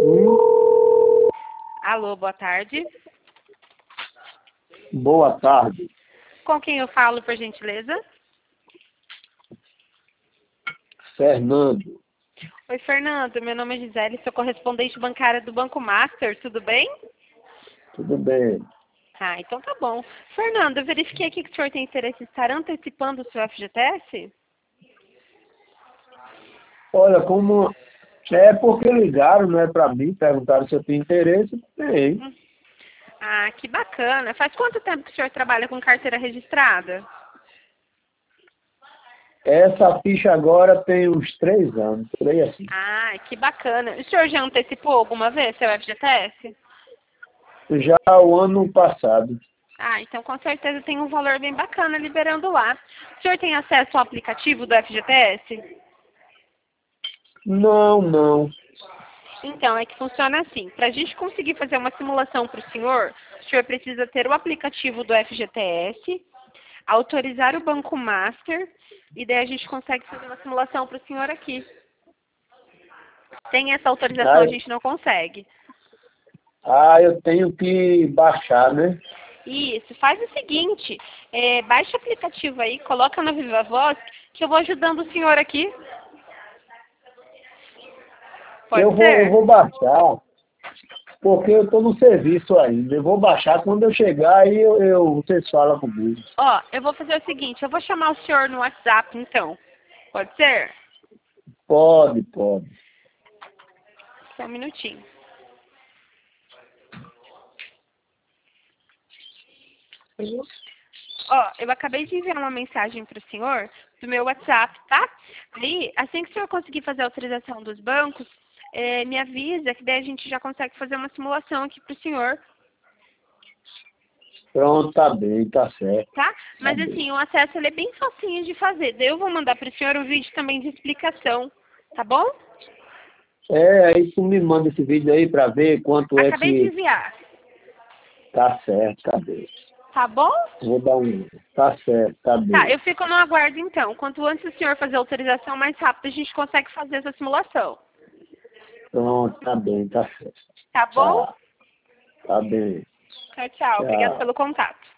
Alô, boa tarde. Boa tarde. Com quem eu falo, por gentileza? Fernando. Oi, Fernando. Meu nome é Gisele, sou correspondente bancária do Banco Master. Tudo bem? Tudo bem? Ah, então tá bom. Fernando, eu verifiquei aqui que o senhor tem interesse em estar antecipando o seu FGTS? Olha, como é porque ligaram, né, para mim, perguntaram se eu tenho interesse, tem. Ah, que bacana. Faz quanto tempo que o senhor trabalha com carteira registrada? Essa ficha agora tem uns 3 anos, por aí assim. Ah, que bacana. O senhor já antecipou alguma vez seu FGTS? Já o ano passado. Ah, então com certeza tem um valor bem bacana liberando lá. O senhor tem acesso ao aplicativo do FGTS? Não. Então, é que funciona assim. Para a gente conseguir fazer uma simulação para o senhor precisa ter o aplicativo do FGTS, autorizar o Banco Master, e daí a gente consegue fazer uma simulação para o senhor aqui. Sem essa autorização a gente não consegue. Eu tenho que baixar, né? Isso, faz o seguinte, baixa o aplicativo aí, coloca na Viva Voz, que eu vou ajudando o senhor aqui. Pode Eu ser? vou baixar, porque eu estou no serviço ainda. Eu vou baixar quando eu chegar e vocês falam comigo. Ó, eu vou fazer o seguinte, eu vou chamar o senhor no WhatsApp, então. Pode ser? Pode. Só um minutinho. Ó, eu acabei de enviar uma mensagem para o senhor do meu WhatsApp, tá? Aí, assim que o senhor conseguir fazer a autorização dos bancos, me avisa que daí a gente já consegue fazer uma simulação aqui para o senhor, Pronto, tá bem, tá certo. tá? Mas bem. assim, o acesso ele é bem facinho de fazer. Daí eu vou mandar para o senhor um vídeo também de explicação, tá bom? Aí tu me manda esse vídeo aí pra ver quanto é Acabei de que enviar, tá certo, tá bem. tá bom? Vou dar um. Tá certo, tá Tá, bem. eu fico no aguardo então. Quanto antes o senhor fazer a autorização, mais rápido a gente consegue fazer essa simulação. Pronto, tá bem, tá certo. Tá bom? Tá bem. Tchau, tchau. Obrigada Tchau. pelo contato.